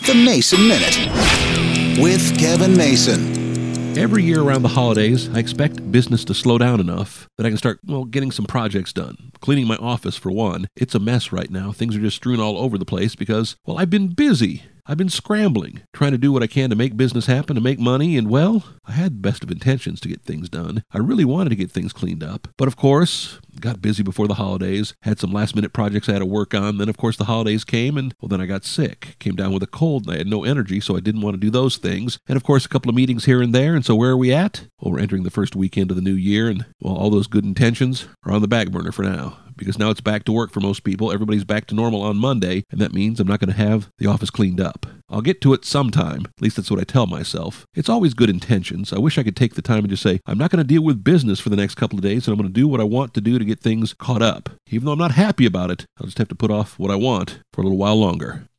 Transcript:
The Mason Minute with Kevin Mason. Every year around the holidays, I expect business to slow down enough that I can start, getting some projects done. Cleaning my office, for one. It's a mess right now. Things are just strewn all over the place because, I've been busy. I've been scrambling, trying to do what I can to make business happen, to make money, and I had the best of intentions to get things done. I really wanted to get things cleaned up. But of course, got busy before the holidays, had some last-minute projects I had to work on. Then, of course, the holidays came, and, then I got sick. Came down with a cold, and I had no energy, so I didn't want to do those things. And, of course, a couple of meetings here and there. And so where are we at? We're entering the first weekend of the new year, and, all those good intentions are on the back burner for now. Because now it's back to work for most people. Everybody's back to normal on Monday, and that means I'm not going to have the office cleaned up. I'll get to it sometime. At least that's what I tell myself. It's always good intentions. I wish I could take the time and just say, I'm not going to deal with business for the next couple of days, and I'm going to do what I want to do to get things caught up. Even though I'm not happy about it, I'll just have to put off what I want for a little while longer.